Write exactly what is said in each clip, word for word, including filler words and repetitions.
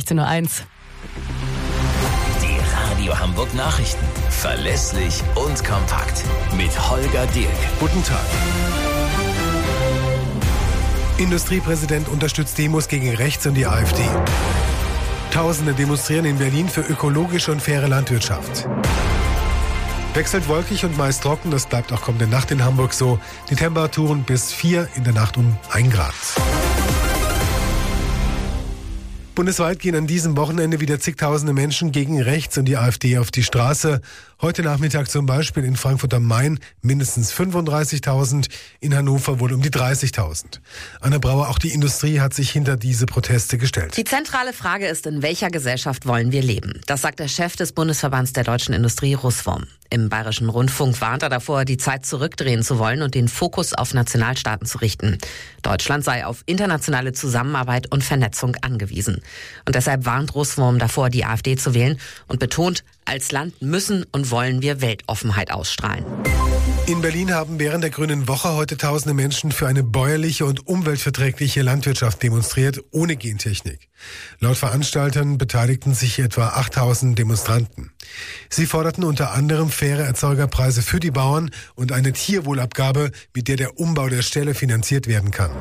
sechzehn Uhr eins. Die Radio Hamburg Nachrichten. Verlässlich und kompakt. Mit Holger Dirk. Guten Tag. Industriepräsident unterstützt Demos gegen rechts und die AfD. Tausende demonstrieren in Berlin für ökologische und faire Landwirtschaft. Wechselt wolkig und meist trocken, das bleibt auch kommende Nacht in Hamburg so. Die Temperaturen bis vier, in der Nacht um ein Grad. Bundesweit gehen an diesem Wochenende wieder zigtausende Menschen gegen rechts und die AfD auf die Straße. Heute Nachmittag zum Beispiel in Frankfurt am Main mindestens fünfunddreißigtausend, in Hannover wohl um die dreißigtausend. Anne Brauer, auch die Industrie hat sich hinter diese Proteste gestellt. Die zentrale Frage ist, in welcher Gesellschaft wollen wir leben? Das sagt der Chef des Bundesverbands der deutschen Industrie, Russwurm. Im Bayerischen Rundfunk warnt er davor, die Zeit zurückdrehen zu wollen und den Fokus auf Nationalstaaten zu richten. Deutschland sei auf internationale Zusammenarbeit und Vernetzung angewiesen. Und deshalb warnt Russwurm davor, die AfD zu wählen und betont, als Land müssen und wollen wir Weltoffenheit ausstrahlen. In Berlin haben während der Grünen Woche heute tausende Menschen für eine bäuerliche und umweltverträgliche Landwirtschaft demonstriert, ohne Gentechnik. Laut Veranstaltern beteiligten sich etwa achttausend Demonstranten. Sie forderten unter anderem faire Erzeugerpreise für die Bauern und eine Tierwohlabgabe, mit der der Umbau der Ställe finanziert werden kann.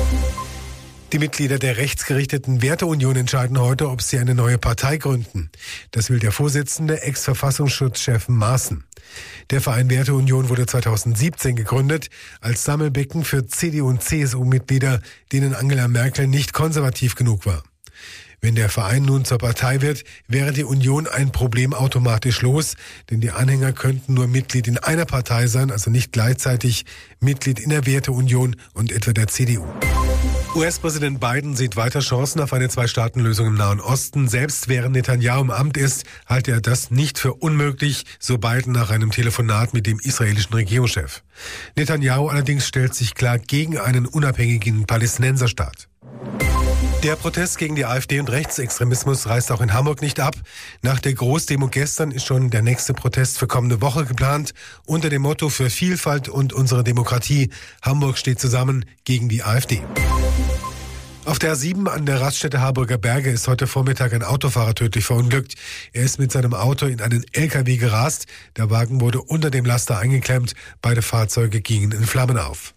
Die Mitglieder der rechtsgerichteten Werteunion entscheiden heute, ob sie eine neue Partei gründen. Das will der Vorsitzende, Ex-Verfassungsschutzchef Maaßen. Der Verein Werteunion wurde zweitausendsiebzehn gegründet als Sammelbecken für C D U und C S U-Mitglieder, denen Angela Merkel nicht konservativ genug war. Wenn der Verein nun zur Partei wird, wäre die Union ein Problem automatisch los, denn die Anhänger könnten nur Mitglied in einer Partei sein, also nicht gleichzeitig Mitglied in der Werteunion und etwa der C D U. U S-Präsident Biden sieht weiter Chancen auf eine Zwei-Staaten-Lösung im Nahen Osten. Selbst während Netanyahu im Amt ist, halte er das nicht für unmöglich, so Biden nach einem Telefonat mit dem israelischen Regierungschef. Netanyahu allerdings stellt sich klar gegen einen unabhängigen Palästinenserstaat. Der Protest gegen die AfD und Rechtsextremismus reißt auch in Hamburg nicht ab. Nach der Großdemo gestern ist schon der nächste Protest für kommende Woche geplant. Unter dem Motto für Vielfalt und unsere Demokratie. Hamburg steht zusammen gegen die AfD. Auf der A sieben an der Raststätte Harburger Berge ist heute Vormittag ein Autofahrer tödlich verunglückt. Er ist mit seinem Auto in einen L K W gerast. Der Wagen wurde unter dem Laster eingeklemmt. Beide Fahrzeuge gingen in Flammen auf.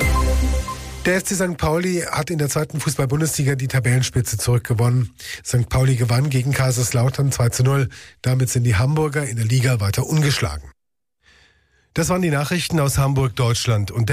Der F C Sankt Pauli hat in der zweiten Fußball-Bundesliga die Tabellenspitze zurückgewonnen. Sankt Pauli gewann gegen Kaiserslautern zwei zu null. Damit sind die Hamburger in der Liga weiter ungeschlagen. Das waren die Nachrichten aus Hamburg, Deutschland und der